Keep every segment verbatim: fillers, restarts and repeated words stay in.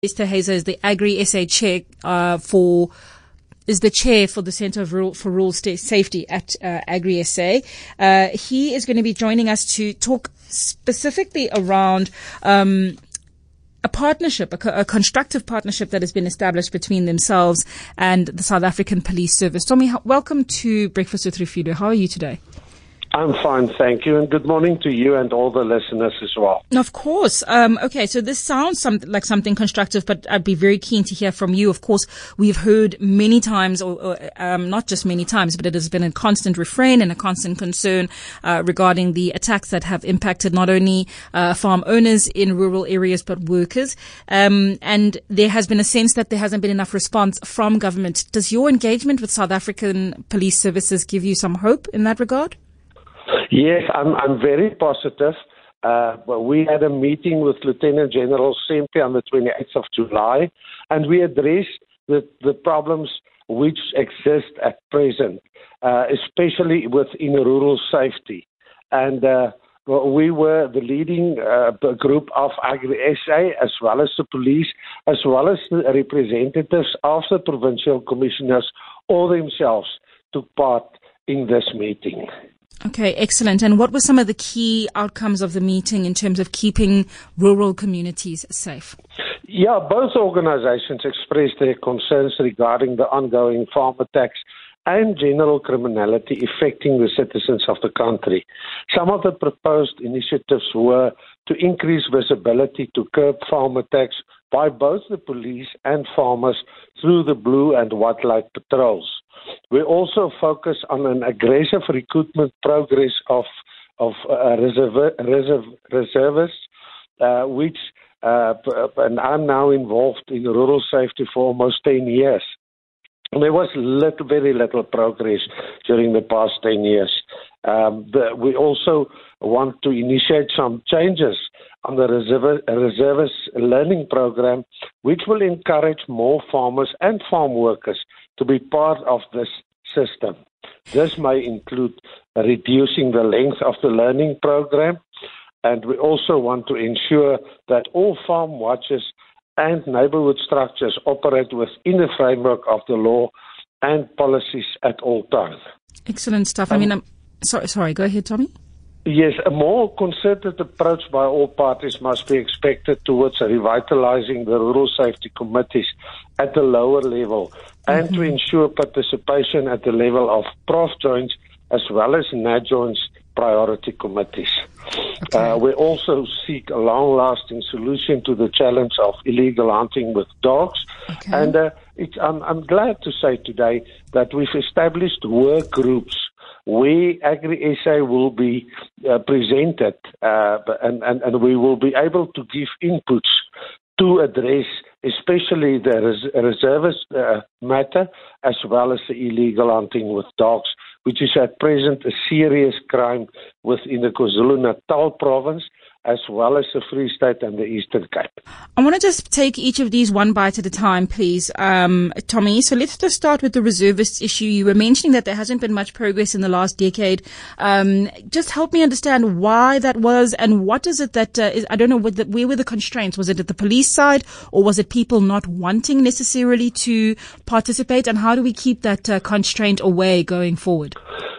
Esther Hazer is the Agri S A chair uh, for is the chair for the Centre of Rural, for Rural State Safety at uh, Agri S A. Uh, he is going to be joining us to talk specifically around um, a partnership, a, co- a constructive partnership that has been established between themselves and the South African Police Service. Tommy, welcome to Breakfast with Refugio. How are you today? I'm fine, thank you, and good morning to you and all the listeners as well. Of course. Um, okay, so this sounds some, like something constructive, but I'd be very keen to hear from you. Of course, we've heard many times, or, or um, not just many times, but it has been a constant refrain and a constant concern uh, regarding the attacks that have impacted not only uh, farm owners in rural areas, but workers. Um, and there has been a sense that there hasn't been enough response from government. Does your engagement with South African police services give you some hope in that regard? Yes, I'm, I'm very positive. Uh, well, we had a meeting with Lieutenant General Sempe on the twenty-eighth of July, and we addressed the, the problems which exist at present, uh, especially within rural safety. And uh, well, we were the leading uh, group of Agri S A, as well as the police, as well as the representatives of the provincial commissioners, all themselves took part in this meeting. Okay, excellent. And what were some of the key outcomes of the meeting in terms of keeping rural communities safe? Yeah, both organizations expressed their concerns regarding the ongoing farm attacks and general criminality affecting the citizens of the country. Some of the proposed initiatives were to increase visibility to curb farm attacks by both the police and farmers through the blue and white light patrols. We also focus on an aggressive recruitment progress of of uh, reserve, reserve, reservists, uh, which uh, and I'm now involved in rural safety for almost ten years. There was little, very little progress during the past ten years. Um, the, we also want to initiate some changes on the reserve, reservist learning program, which will encourage more farmers and farm workers to be part of this system. This may include reducing the length of the learning program, and we also want to ensure that all farm watches and neighborhood structures operate within the framework of the law and policies at all times. Excellent stuff. Um, I mean, I'm sorry, sorry, go ahead, Tommy. Yes, a more concerted approach by all parties must be expected towards revitalizing the rural safety committees at the lower level and mm-hmm. to ensure participation at the level of prof joints as well as N A joints priority committees. Okay. Uh, we also seek a long-lasting solution to the challenge of illegal hunting with dogs. Okay. And uh, it's, I'm, I'm glad to say today that we've established work groups where Agri S A will be uh, presented uh, and, and, and we will be able to give inputs to address especially the res- reservist uh, matter as well as the illegal hunting with dogs, which is at present a serious crime within the KwaZulu-Natal province, as well as the Free State and the Eastern Cape. I want to just take each of these one bite at a time, please, um, Tommy. So let's just start with the reservist issue. You were mentioning that there hasn't been much progress in the last decade. Um, just help me understand why that was and what is it that, uh, is, I don't know, what the, where were the constraints? Was it at the police side or was it people not wanting necessarily to participate? And how do we keep that uh, constraint away going forward?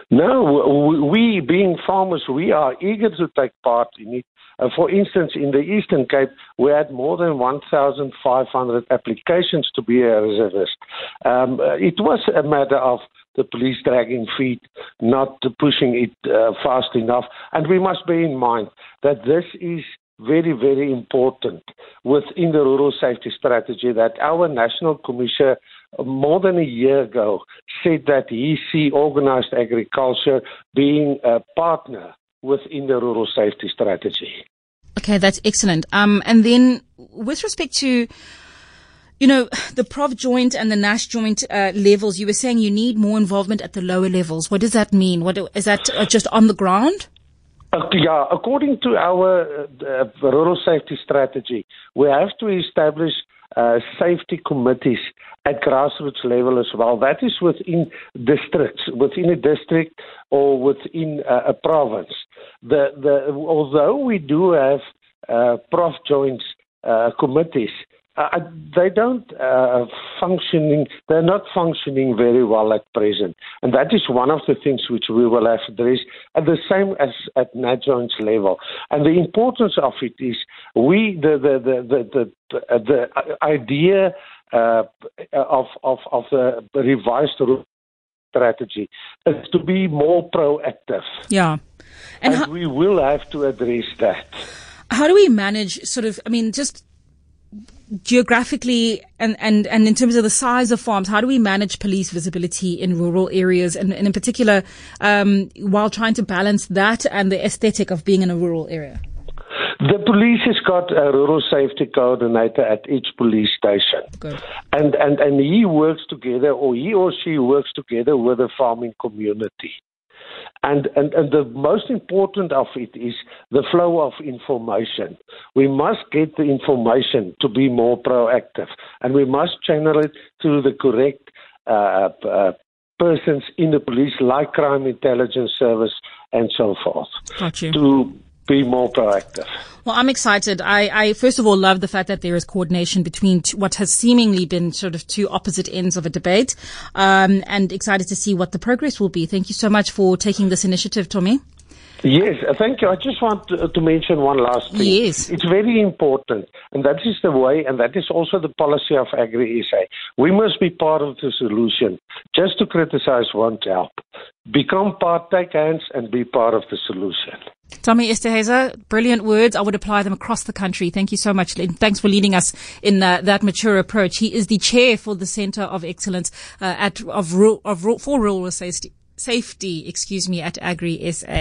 No, we being farmers, we are eager to take part in it. Uh, for instance, in the Eastern Cape, we had more than one thousand five hundred applications to be a reservist. Um, it was a matter of the police dragging feet, not pushing it uh, fast enough. And we must bear in mind that this is very, very important within the rural safety strategy that our National Commissioner more than a year ago said that he see organized agriculture being a partner within the rural safety strategy. Okay, that's excellent. Um, and then with respect to, you know, the Prof joint and the N A S joint uh, levels, you were saying you need more involvement at the lower levels. What does that mean? What is that uh, just on the ground? Uh, yeah, according to our uh, rural safety strategy, we have to establish uh, safety committees at grassroots level as well. That is within districts, within a district or within uh, a province. The, the, although we do have uh, prof joints uh, committees, Uh, they don't uh, functioning. They're not functioning very well at present, and that is one of the things which we will have to address. At the same as at NATJOINT's level, and the importance of it is we the the the the the, the idea uh, of of of the revised rule strategy is to be more proactive. Yeah, and, and how, we will have to address that. How do we manage sort of? I mean, just. Geographically and, and, and in terms of the size of farms, how do we manage police visibility in rural areas and, and in particular um, while trying to balance that and the aesthetic of being in a rural area? The police has got a rural safety coordinator at each police station. Good. And, and, and he works together or he or she works together with the farming community. And, and, and the most important of it is the flow of information. We must get the information to be more proactive, and we must channel it to the correct uh, uh, persons in the police, like Crime Intelligence Service and so forth, Got you. to be more proactive. Well, I'm excited. I, I first of all love the fact that there is coordination between t- what has seemingly been sort of two opposite ends of a debate, um, and excited to see what the progress will be. Thank you so much for taking this initiative, Tommy. Yes, thank you. I just want to, to mention one last thing. Yes. It's very important, and that is the way, and that is also the policy of Agri-S A. We must be part of the solution. Just to criticize won't help. Become part, take hands, and be part of the solution. Tommy Esterhuizer, brilliant words. I would apply them across the country. Thank you so much. Thanks for leading us in uh, that mature approach. He is the chair for the Centre of Excellence uh, at of, of for Rural Safety, safety excuse me, at Agri-S A.